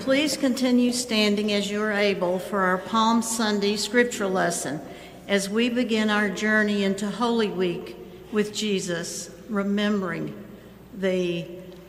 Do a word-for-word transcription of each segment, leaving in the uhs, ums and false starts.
please continue standing as you are able for our Palm Sunday scripture lesson as we begin our journey into Holy Week with Jesus, remembering the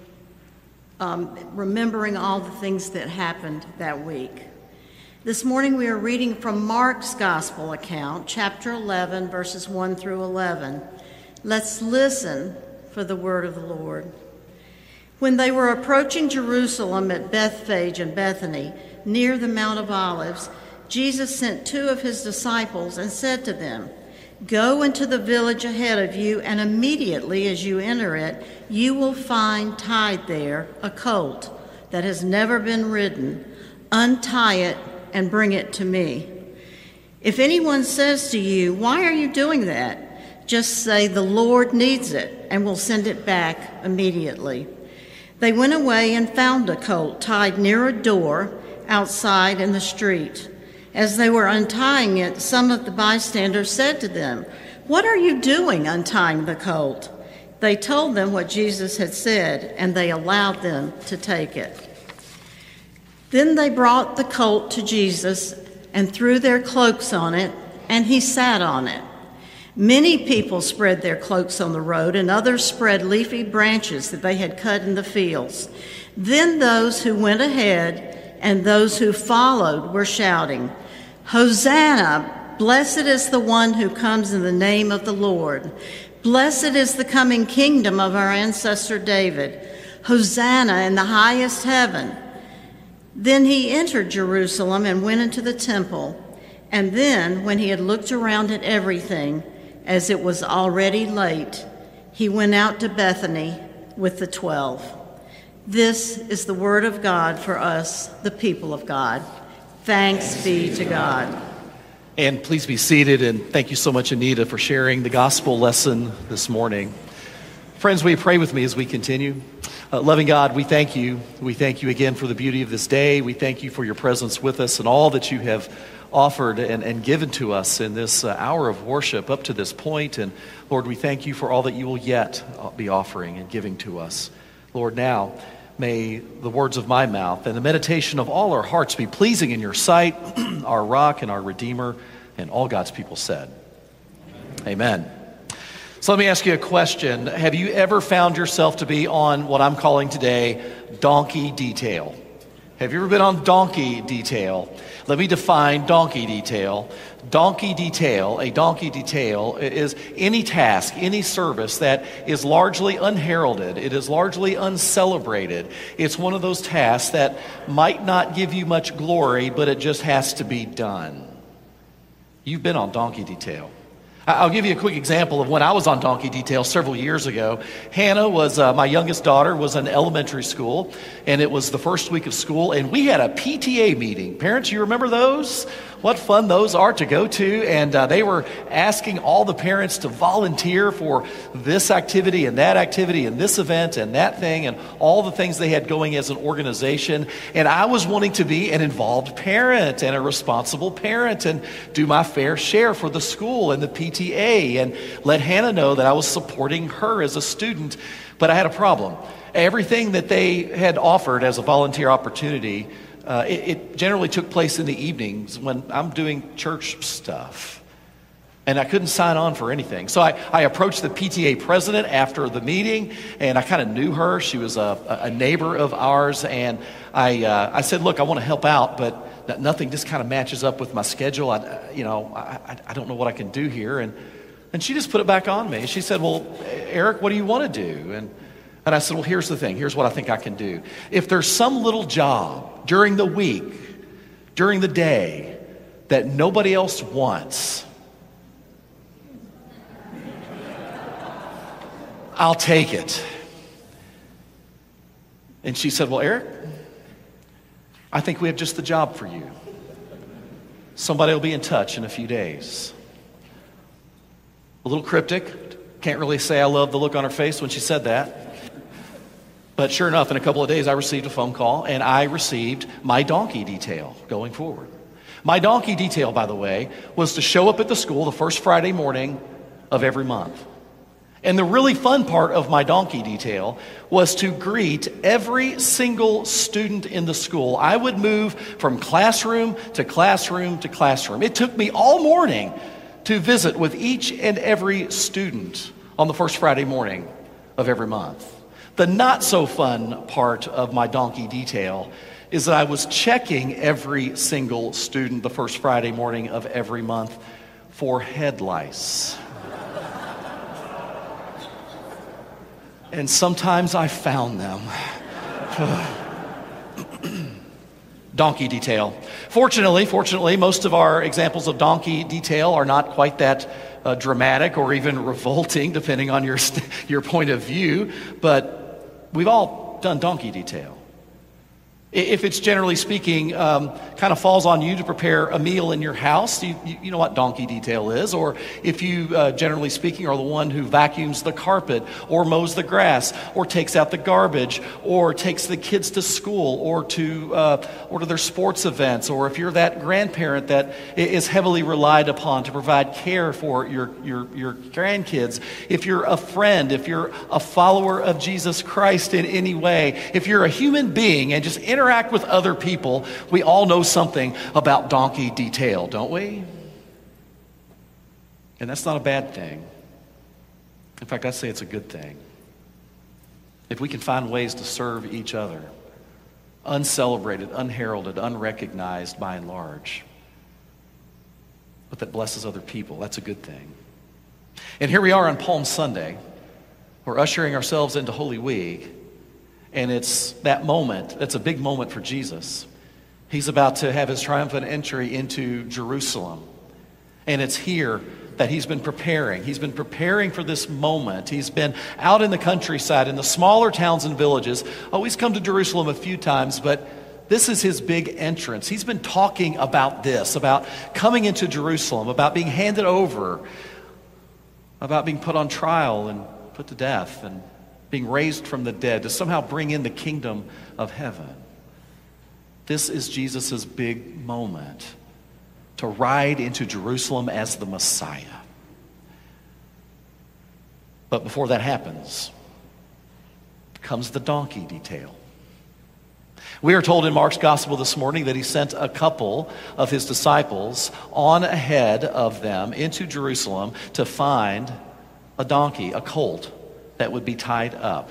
um, remembering all the things that happened that week. This morning we are reading from Mark's Gospel account, chapter eleven, verses one through eleven. Let's listen for the word of the Lord. When they were approaching Jerusalem at Bethphage and Bethany, near the Mount of Olives, Jesus sent two of his disciples and said to them, "Go into the village ahead of you, and immediately as you enter it, you will find tied there a colt that has never been ridden. Untie it and bring it to me. If anyone says to you, 'Why are you doing that?' just say, 'The Lord needs it,' and we'll send it back immediately." They went away and found a colt tied near a door outside in the street. As they were untying it, some of the bystanders said to them, "What are you doing untying the colt?" They told them what Jesus had said, and they allowed them to take it. Then they brought the colt to Jesus and threw their cloaks on it, and he sat on it. Many people spread their cloaks on the road, and others spread leafy branches that they had cut in the fields. Then those who went ahead and those who followed were shouting, "Hosanna! Blessed is the one who comes in the name of the Lord. Blessed is the coming kingdom of our ancestor David. Hosanna in the highest heaven." Then he entered Jerusalem and went into the temple. And then, when he had looked around at everything, as it was already late, he went out to Bethany with the twelve. This is the word of God for us, the people of God. Thanks be to God. And please be seated, and thank you so much, Anita, for sharing the gospel lesson this morning. Friends, will you pray with me as we continue? Uh, loving God, we thank you. We thank you again for the beauty of this day. We thank you for your presence with us and all that you have offered and, and given to us in this uh, hour of worship up to this point. And Lord, we thank you for all that you will yet be offering and giving to us. Lord, now may the words of my mouth and the meditation of all our hearts be pleasing in your sight, our rock and our redeemer, and all God's people said. Amen. Amen. So let me ask you a question. Have you ever found yourself to be on what I'm calling today donkey detail? Have you ever been on donkey detail? Let me define donkey detail. Donkey detail, a donkey detail is any task, any service that is largely unheralded. It is largely uncelebrated. It's one of those tasks that might not give you much glory, but it just has to be done. You've been on donkey detail. I'll give you a quick example of when I was on donkey detail several years ago. Hannah was, uh, my youngest daughter, was in elementary school, and it was the first week of school, and we had a P T A meeting. Parents, you remember those? What fun those are to go to, and uh, they were asking all the parents to volunteer for this activity and that activity and this event and that thing and all the things they had going as an organization, and I was wanting to be an involved parent and a responsible parent and do my fair share for the school and the P T A and let Hannah know that I was supporting her as a student. But I had a problem. Everything that they had offered as a volunteer opportunity, uh, it, it generally took place in the evenings when I'm doing church stuff. And I couldn't sign on for anything. So I, I approached the P T A president after the meeting, and I kind of knew her. She was a, a neighbor of ours, and I uh, I said, "Look, I want to help out, but nothing just kind of matches up with my schedule. I, you know, I, I don't know what I can do here." And and she just put it back on me. She said, "Well, Eric, what do you want to do?" And and I said, "Well, here's the thing. Here's what I think I can do. If there's some little job during the week, during the day, that nobody else wants, I'll take it." And she said, "Well, Eric, I think we have just the job for you. Somebody will be in touch in a few days." A little cryptic. Can't really say I love the look on her face when she said that. But sure enough, in a couple of days, I received a phone call, and I received my donkey detail going forward. My donkey detail, by the way, was to show up at the school the first Friday morning of every month. And the really fun part of my donkey detail was to greet every single student in the school. I would move from classroom to classroom to classroom. It took me all morning to visit with each and every student on the first Friday morning of every month. The not so fun part of my donkey detail is that I was checking every single student the first Friday morning of every month for head lice. And sometimes I found them. Donkey detail. Fortunately, fortunately, most of our examples of donkey detail are not quite that uh, dramatic or even revolting, depending on your st- your point of view. But we've all done donkey detail. If it's generally speaking, um, kind of falls on you to prepare a meal in your house, you, you, you know what donkey detail is. Or if you, uh, generally speaking, are the one who vacuums the carpet or mows the grass or takes out the garbage or takes the kids to school or to uh, or to their sports events, or if you're that grandparent that is heavily relied upon to provide care for your, your, your grandkids, if you're a friend, if you're a follower of Jesus Christ in any way, if you're a human being and just interact interact with other people, we all know something about donkey detail, don't we? And that's not a bad thing. In fact, I'd say it's a good thing. If we can find ways to serve each other, uncelebrated, unheralded, unrecognized by and large, but that blesses other people, that's a good thing. And here we are on Palm Sunday. We're ushering ourselves into Holy Week. And it's that moment, that's a big moment for Jesus. He's about to have his triumphant entry into Jerusalem. And it's here that he's been preparing. He's been preparing for this moment. He's been out in the countryside, in the smaller towns and villages. Oh, he's come to Jerusalem a few times, but this is his big entrance. He's been talking about this, about coming into Jerusalem, about being handed over, about being put on trial and put to death, and being raised from the dead to somehow bring in the kingdom of heaven. This is Jesus' big moment, to ride into Jerusalem as the Messiah. But before that happens, comes the donkey detail. We are told in Mark's gospel this morning that he sent a couple of his disciples on ahead of them into Jerusalem to find a donkey, a colt, that would be tied up.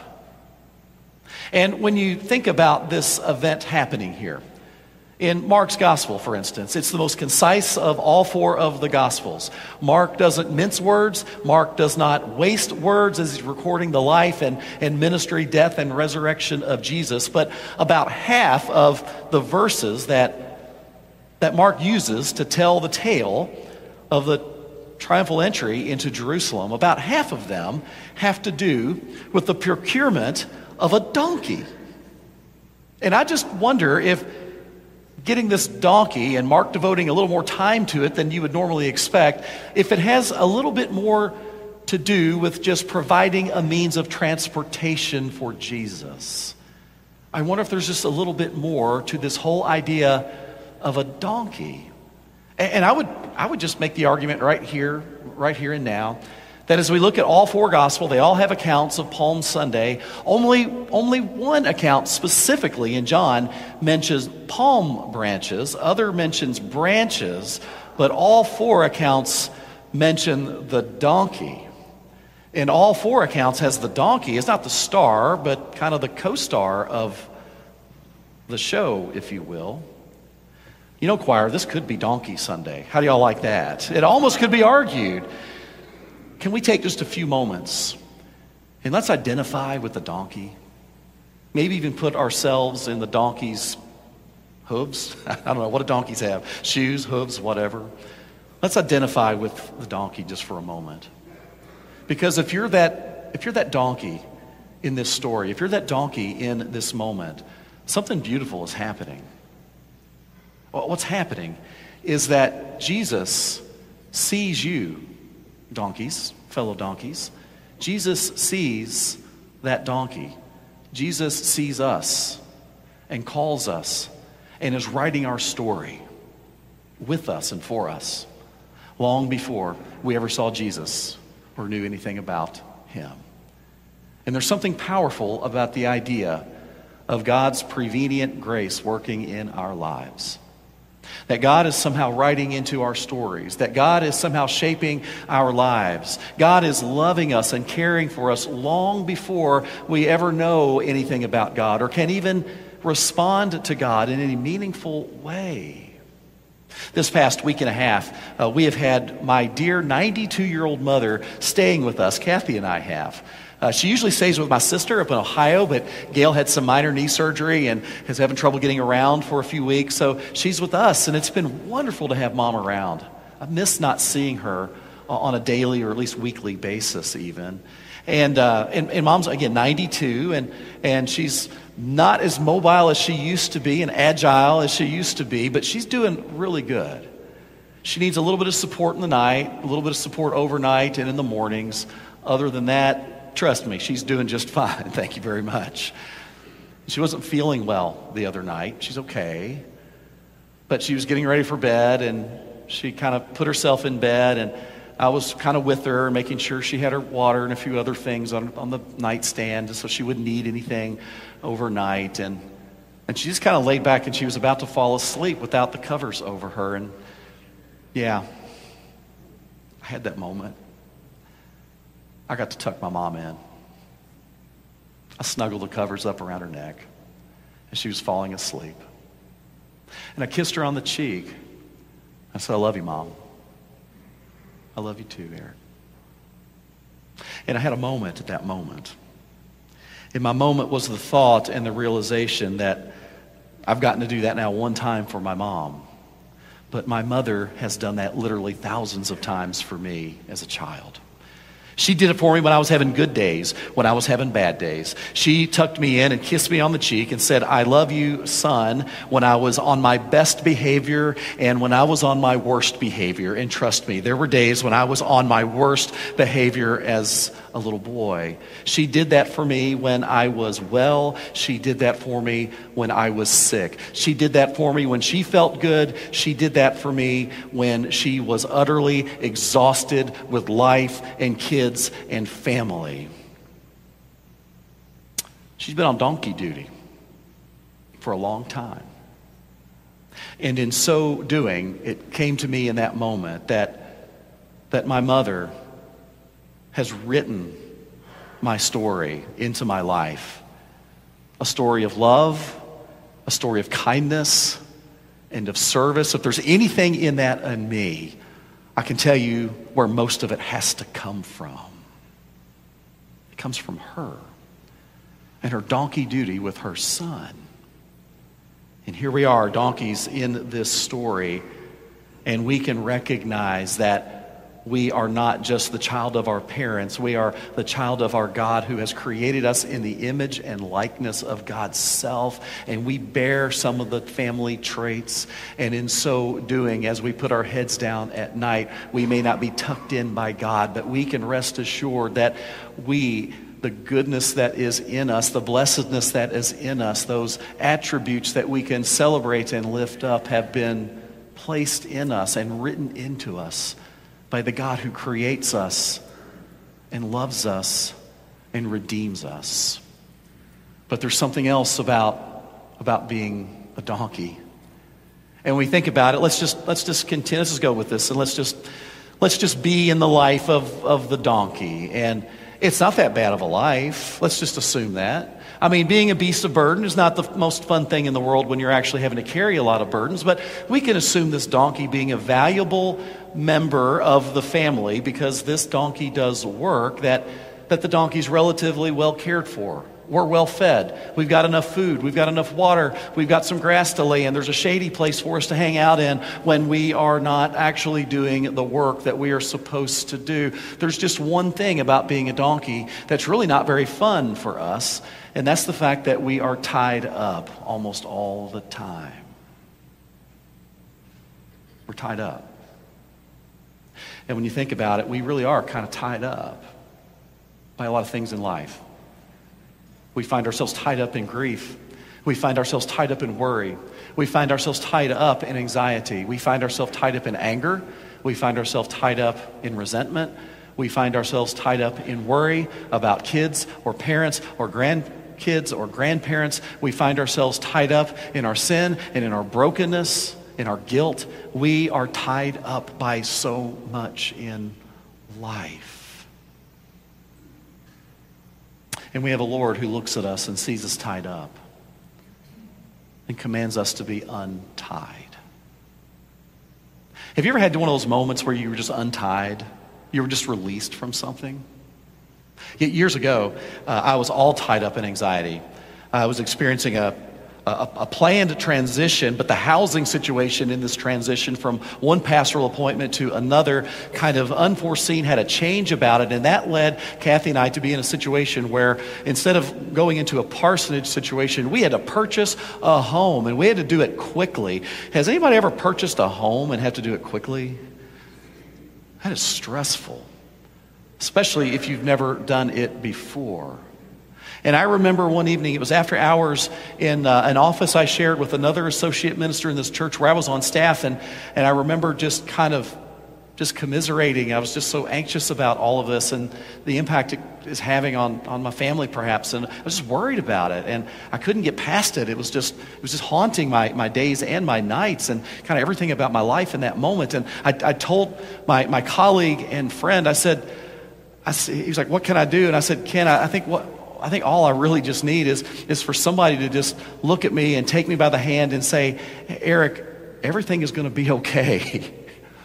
And when you think about this event happening here, in Mark's gospel, for instance, it's the most concise of all four of the gospels. Mark doesn't mince words. Mark does not waste words as he's recording the life and, and ministry, death, and resurrection of Jesus. But about half of the verses that, that Mark uses to tell the tale of the triumphal entry into Jerusalem, about half of them have to do with the procurement of a donkey. And I just wonder if getting this donkey, and Mark devoting a little more time to it than you would normally expect, if it has a little bit more to do with just providing a means of transportation for Jesus. I wonder if there's just a little bit more to this whole idea of a donkey. And I would I would just make the argument right here, right here and now, that as we look at all four gospels, they all have accounts of Palm Sunday. Only, only one account specifically in John mentions palm branches. Other mentions branches, but all four accounts mention the donkey. And all four accounts has the donkey. It's not the star, but kind of the co-star of the show, if you will. You know, choir, this could be Donkey Sunday. How do y'all like that? It almost could be argued. Can we take just a few moments and let's identify with the donkey? Maybe even put ourselves in the donkey's hooves. I don't know, what do donkeys have? Shoes, hooves, whatever. Let's identify with the donkey just for a moment. Because if you're that, if you're that donkey in this story, if you're that donkey in this moment, something beautiful is happening. Well, what's happening is that Jesus sees you, donkeys, fellow donkeys. Jesus sees that donkey. Jesus sees us and calls us and is writing our story with us and for us long before we ever saw Jesus or knew anything about him. And there's something powerful about the idea of God's prevenient grace working in our lives. That God is somehow writing into our stories. That God is somehow shaping our lives. God is loving us and caring for us long before we ever know anything about God or can even respond to God in any meaningful way. This past week and a half, uh, we have had my dear ninety-two-year-old mother staying with us. Kathy and I have. Uh, she usually stays with my sister up in Ohio, but Gail had some minor knee surgery and is having trouble getting around for a few weeks. So she's with us, and it's been wonderful to have Mom around. I miss not seeing her on a daily or at least weekly basis even. And, uh, and, and Mom's, again, ninety-two, and, and she's not as mobile as she used to be and agile as she used to be, but she's doing really good. She needs a little bit of support in the night, a little bit of support overnight and in the mornings. Other than that, trust me, she's doing just fine. Thank you very much. She wasn't feeling well the other night. She's okay. But she was getting ready for bed, and she kind of put herself in bed, and I was kind of with her, making sure she had her water and a few other things on, on the nightstand so she wouldn't need anything overnight. And, and she just kind of laid back, and she was about to fall asleep without the covers over her. And yeah, I had that moment. I got to tuck my mom in. I snuggled the covers up around her neck as she was falling asleep. And I kissed her on the cheek. I said, I love you, Mom. I love you too, Eric. And I had a moment at that moment. And my moment was the thought and the realization that I've gotten to do that now one time for my mom. But my mother has done that literally thousands of times for me as a child. She did it for me when I was having good days, when I was having bad days. She tucked me in and kissed me on the cheek and said, I love you, son, when I was on my best behavior and when I was on my worst behavior. And trust me, there were days when I was on my worst behavior as a little boy. She did that for me when I was well. She did that for me when I was sick. She did that for me when she felt good. She did that for me when she was utterly exhausted with life and kids and family. She's been on donkey duty for a long time. And in so doing, it came to me in that moment that, that my mother has written my story into my life. A story of love, a story of kindness, and of service. If there's anything in that in me, I can tell you where most of it has to come from. It comes from her and her donkey duty with her son. And here we are, donkeys in this story, and we can recognize that we are not just the child of our parents. We are the child of our God who has created us in the image and likeness of God's self. And we bear some of the family traits. And in so doing, as we put our heads down at night, we may not be tucked in by God, but we can rest assured that we, the goodness that is in us, the blessedness that is in us, those attributes that we can celebrate and lift up have been placed in us and written into us by the God who creates us and loves us and redeems us. But there's something else about, about being a donkey. And when we think about it, let's just let's just continue. Let's just go with this, and let's just let's just be in the life of, of the donkey. And it's not that bad of a life. Let's just assume that. I mean, being a beast of burden is not the most fun thing in the world when you're actually having to carry a lot of burdens, but we can assume this donkey being a valuable member of the family because this donkey does work, that, that the donkey's relatively well cared for. We're well fed. We've got enough food. We've got enough water. We've got some grass to lay in. There's a shady place for us to hang out in when we are not actually doing the work that we are supposed to do. There's just one thing about being a donkey that's really not very fun for us, and that's the fact that we are tied up almost all the time. We're tied up. And when you think about it, we really are kind of tied up by a lot of things in life. We find ourselves tied up in grief. We find ourselves tied up in worry. We find ourselves tied up in anxiety. We find ourselves tied up in anger. We find ourselves tied up in resentment. We find ourselves tied up in worry about kids or parents or grandkids or grandparents. We find ourselves tied up in our sin and in our brokenness, in our guilt. We are tied up by so much in life. And we have a Lord who looks at us and sees us tied up and commands us to be untied. Have you ever had one of those moments where you were just untied? You were just released from something? Years ago, uh, I was all tied up in anxiety. I was experiencing a, a, a planned transition, but the housing situation in this transition from one pastoral appointment to another kind of unforeseen had a change about it, and that led Kathy and I to be in a situation where instead of going into a parsonage situation, we had to purchase a home, and we had to do it quickly. Has anybody ever purchased a home and had to do it quickly? That is stressful, especially if you've never done it before. And I remember one evening, it was after hours in uh, an office I shared with another associate minister in this church where I was on staff, and, and I remember just kind of just commiserating. I was just so anxious about all of this and the impact it is having on, on my family perhaps, and I was just worried about it, and I couldn't get past it. It was just it was just haunting my, my days and my nights and kind of everything about my life in that moment. And I, I told my, my colleague and friend, I said, I, he was like, what can I do? And I said, Ken, I, I think what I think all I really just need is, is for somebody to just look at me and take me by the hand and say, Eric, everything is going to be okay.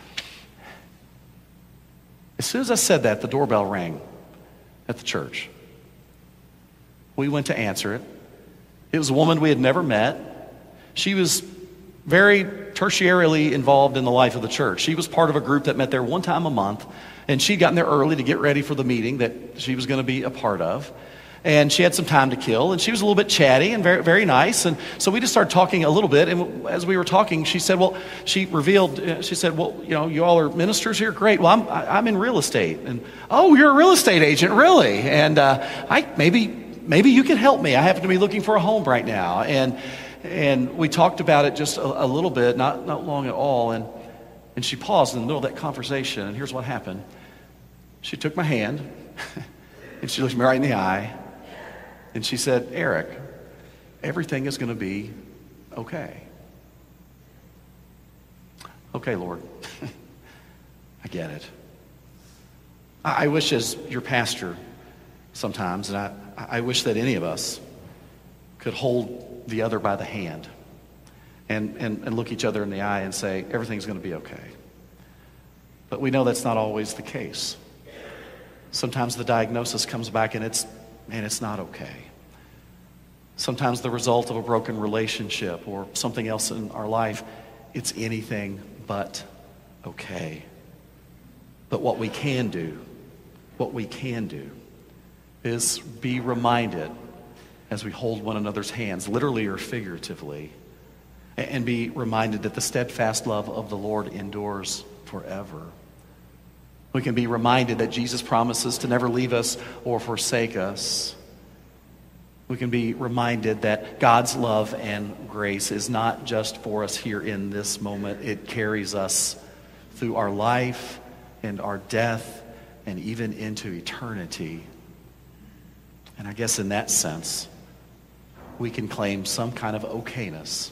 As soon as I said that, the doorbell rang at the church. We went to answer it. It was a woman we had never met. She was very tertiarily involved in the life of the church. She was part of a group that met there one time a month, and she'd gotten there early to get ready for the meeting that she was going to be a part of. And she had some time to kill, and she was a little bit chatty and very, very nice. And so we just started talking a little bit. And as we were talking, she said, well, she revealed, uh, she said, well, you know, you all are ministers here? Great. Well, I'm, I, I'm in real estate. And, oh, you're a real estate agent, really? And uh, I maybe, maybe you can help me. I happen to be looking for a home right now. And and we talked about it just a, a little bit, not, not long at all. And, and she paused in the middle of that conversation. And here's what happened. She took my hand, and she looked me right in the eye. And she said, Eric, everything is going to be okay. Okay, Lord. I get it. I, I wish as your pastor sometimes, and I, I wish that any of us could hold the other by the hand and, and, and look each other in the eye and say, everything's going to be okay. But we know that's not always the case. Sometimes the diagnosis comes back and it's Man, it's not okay. Sometimes the result of a broken relationship or something else in our life, it's anything but okay. But what we can do, what we can do is be reminded as we hold one another's hands, literally or figuratively, and be reminded that the steadfast love of the Lord endures forever. We can be reminded that Jesus promises to never leave us or forsake us. We can be reminded that God's love and grace is not just for us here in this moment. It carries us through our life and our death and even into eternity. And I guess in that sense, we can claim some kind of okayness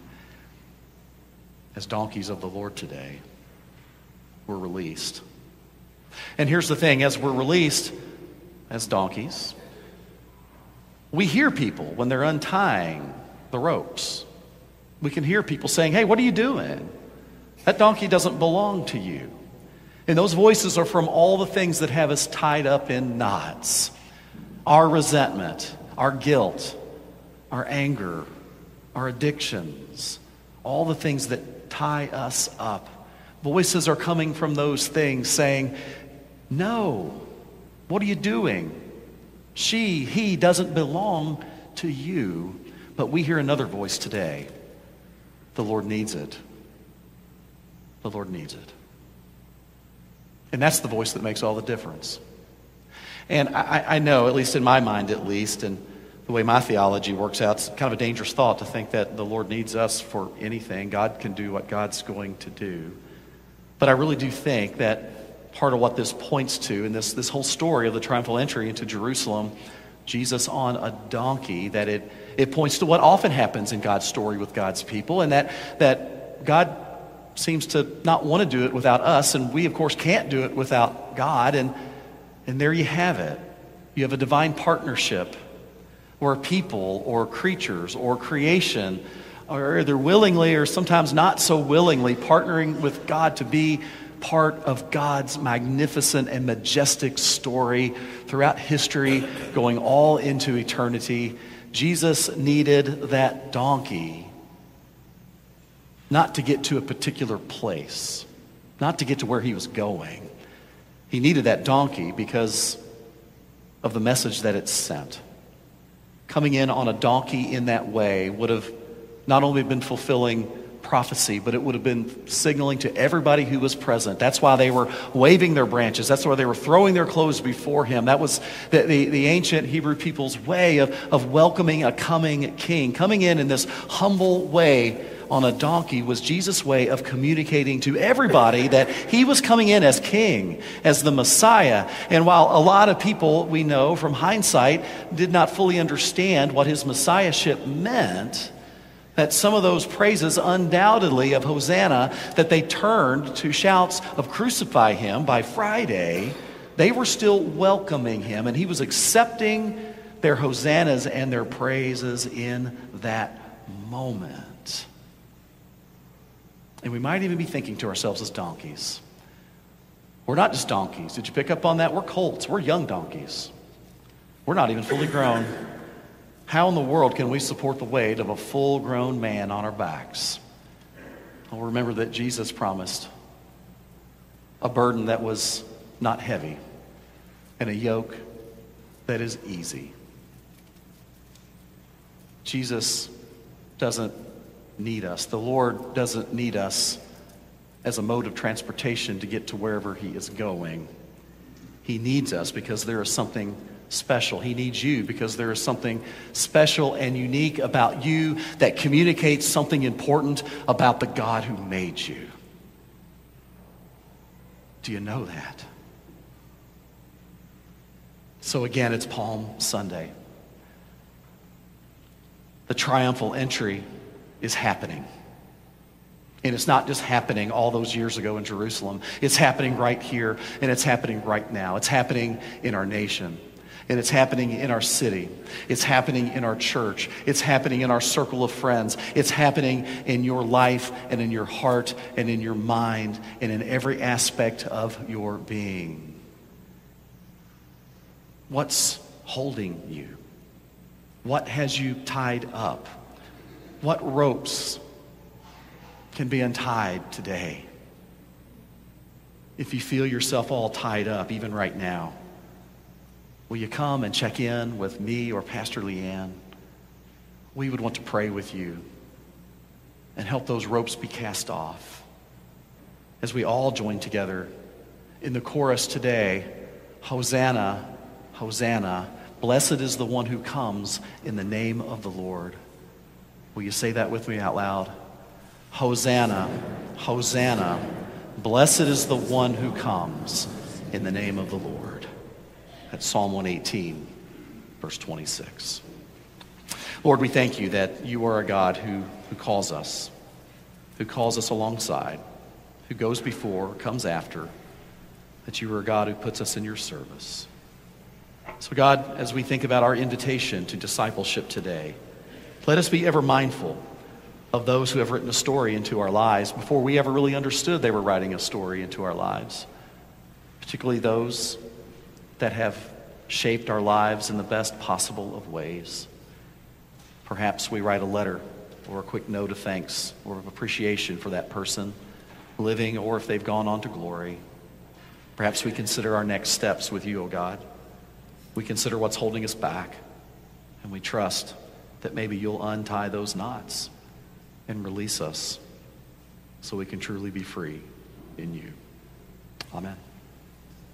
as donkeys of the Lord today. We're released. And here's the thing, as we're released as donkeys, we hear people when they're untying the ropes. We can hear people saying, hey, what are you doing? That donkey doesn't belong to you. And those voices are from all the things that have us tied up in knots. Our resentment, our guilt, our anger, our addictions, all the things that tie us up. Voices are coming from those things saying, no, what are you doing? She, he doesn't belong to you. But we hear another voice today. The Lord needs it. The Lord needs it. And that's the voice that makes all the difference. And I, I know, at least in my mind at least, and the way my theology works out, it's kind of a dangerous thought to think that the Lord needs us for anything. God can do what God's going to do. But I really do think that part of what this points to in this, this whole story of the triumphal entry into Jerusalem, Jesus on a donkey, that it, it points to what often happens in God's story with God's people, and that, that God seems to not want to do it without us, and we, of course, can't do it without God, and, and there you have it. You have a divine partnership where people or creatures or creation are either willingly or sometimes not so willingly partnering with God to be part of God's magnificent and majestic story throughout history, going all into eternity. Jesus needed that donkey not to get to a particular place, not to get to where he was going. He needed that donkey because of the message that it sent. Coming in on a donkey in that way would have not only been fulfilling prophecy, but it would have been signaling to everybody who was present. That's why they were waving their branches. That's why they were throwing their clothes before him. That was the, the, the ancient Hebrew people's way of, of welcoming a coming king. Coming in in this humble way on a donkey was Jesus' way of communicating to everybody that he was coming in as king, as the Messiah. And while a lot of people, we know from hindsight, did not fully understand what his messiahship meant, that some of those praises undoubtedly of Hosanna that they turned to shouts of crucify him by Friday, they were still welcoming him, and he was accepting their hosannas and their praises in that moment. And we might even be thinking to ourselves as donkeys. We're not just donkeys. Did you pick up on that? We're colts. We're young donkeys. We're not even fully grown. How in the world can we support the weight of a full-grown man on our backs? Well, remember that Jesus promised a burden that was not heavy and a yoke that is easy. Jesus doesn't need us. The Lord doesn't need us as a mode of transportation to get to wherever he is going. He needs us because there is something special. He needs you because there is something special and unique about you that communicates something important about the God who made you. Do you know that? So again, it's Palm Sunday. The triumphal entry is happening. And it's not just happening all those years ago in Jerusalem. It's happening right here, and it's happening right now. It's happening in our nation. And it's happening in our city. It's happening in our church. It's happening in our circle of friends. It's happening in your life and in your heart and in your mind and in every aspect of your being. What's holding you? What has you tied up? What ropes can be untied today? If you feel yourself all tied up, even right now, will you come and check in with me or Pastor Leanne? We would want to pray with you and help those ropes be cast off as we all join together in the chorus today. Hosanna, Hosanna, blessed is the one who comes in the name of the Lord. Will you say that with me out loud? Hosanna, Hosanna, blessed is the one who comes in the name of the Lord. That's Psalm one eighteen, verse twenty-six. Lord, we thank you that you are a God who, who calls us, who calls us alongside, who goes before, comes after, that you are a God who puts us in your service. So God, as we think about our invitation to discipleship today, let us be ever mindful of those who have written a story into our lives before we ever really understood they were writing a story into our lives, particularly those that have shaped our lives in the best possible of ways. Perhaps we write a letter or a quick note of thanks or of appreciation for that person living, or if they've gone on to glory. Perhaps we consider our next steps with you, O God. We consider what's holding us back, and we trust that maybe you'll untie those knots and release us so we can truly be free in you. Amen.